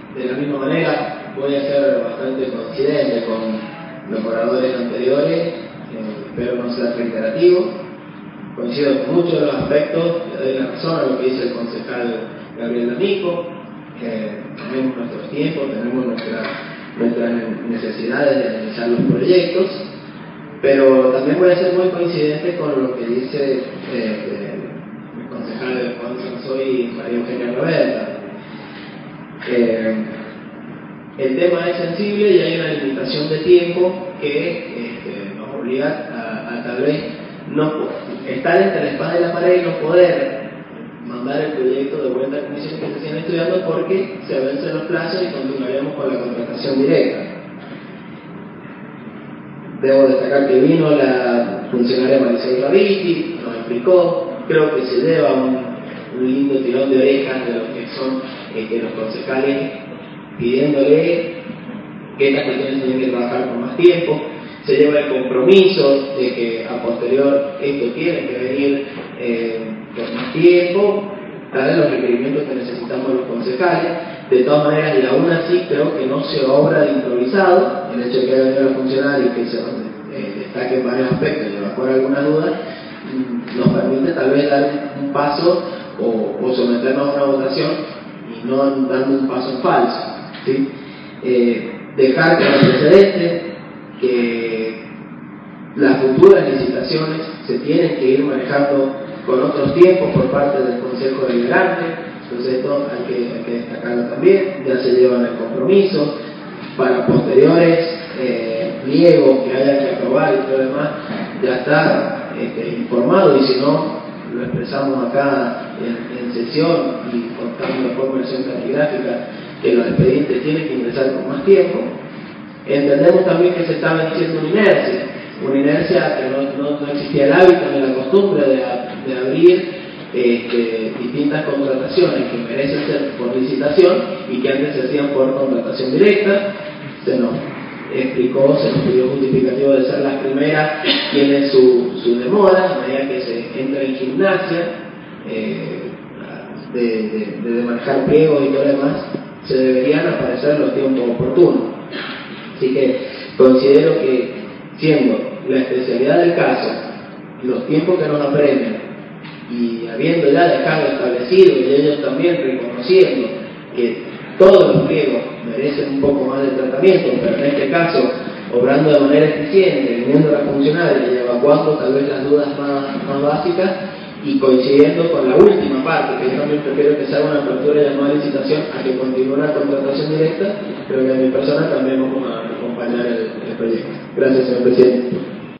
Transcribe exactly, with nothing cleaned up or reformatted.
de la misma manera, voy a ser bastante coincidente con los oradores anteriores, eh, pero no ser reiterativo. Coincido con muchos de los aspectos, le doy la razón a lo que dice el concejal Gabriel D'Amico. Eh, tenemos nuestros tiempos, tenemos nuestra, nuestras necesidades de analizar los proyectos, pero también voy a ser muy coincidente con lo que dice eh, el concejal Juan Sansoy y María Eugenia Roberta. Eh, el tema es sensible y hay una limitación de tiempo que este, nos obliga a, a tal vez no estar entre la espada y la pared y no poder mandar el proyecto de vuelta a comisiones que se siguen estudiando porque se vencen los plazos y continuaremos con la contratación directa. Debo destacar que vino la funcionaria Marisol Raviti, nos explicó, creo que se lleva un, un lindo tirón de orejas de lo que son este, los concejales pidiéndole que estas cuestiones tienen que trabajar por más tiempo. Se lleva el compromiso de que a posterior esto tiene que venir eh, por más tiempo, traer los requerimientos que necesitamos los concejales. De todas maneras, y aún así creo que no se obra de improvisado. El hecho de que haya venido a funcionar y que se eh, destaque en varios aspectos y evacuar alguna duda nos permite tal vez dar un paso o, o someternos a una votación y no dando un paso en falso, ¿sí? Eh, dejar como antecedente que las futuras licitaciones se tienen que ir manejando con otros tiempos por parte del Consejo Deliberante. Entonces esto hay que, hay que destacarlo también, ya se llevan el compromiso para posteriores eh, pliegos que haya que aprobar y todo lo demás, ya está este, informado, y si no lo expresamos acá en, en sesión y contando de forma versión taquigráfica que los expedientes tienen que ingresar con más tiempo. Entendemos también que se está venciendo una inercia, una inercia que no, no, no existía el hábito ni la costumbre de, de abrir este, distintas contrataciones que merecen ser por licitación y que antes se hacían por contratación directa. Se nos explicó, se nos pidió justificativo de ser las primeras, tiene su, su demora, a medida que se entra en gimnasia, eh, de, de, de manejar pliegos y todo lo demás, se deberían aparecer los tiempos oportunos. Así que considero que, siendo la especialidad del caso, los tiempos que nos apremian, y habiendo ya dejado establecido y ellos también reconociendo que todos los pliegos merecen un poco más de tratamiento, pero en este caso obrando de manera eficiente, viniendo a la funcionaria y evacuando tal vez las dudas más, más básicas, y coincidiendo con la última parte, que yo también prefiero que sea una apertura de llamada licitación a que continúe una contratación directa, creo que a mi persona también vamos a acompañar el, el proyecto. Gracias, señor presidente.